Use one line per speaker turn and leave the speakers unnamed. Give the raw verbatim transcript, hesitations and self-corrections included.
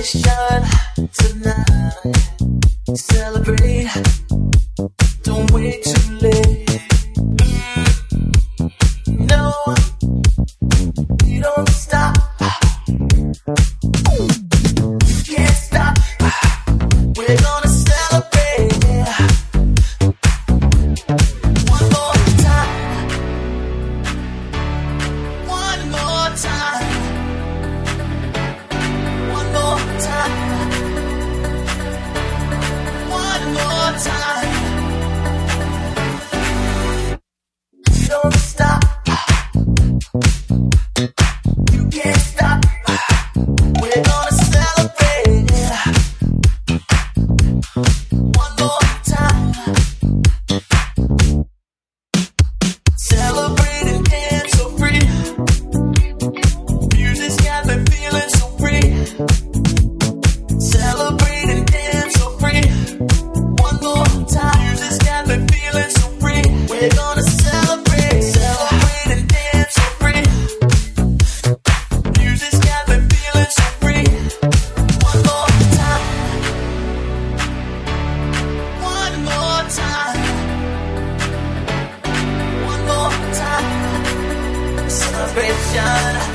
celebration tonight. Celebrate, don't wait too late. No, you don't stop. You can't stop. We're gonna celebrate. One more time. One more time. One more time. One more time. You don't stop. You can't stop. We're gonna celebrate. One more time. Celebrate and dance so free. Music's got me feeling so free. Celebrate and dance so free. One more time. Music's got me feeling so free. We're gonna celebrate. Celebrate and dance so free. Music's got me feeling so free. One more time. One more time. One more time. Celebration.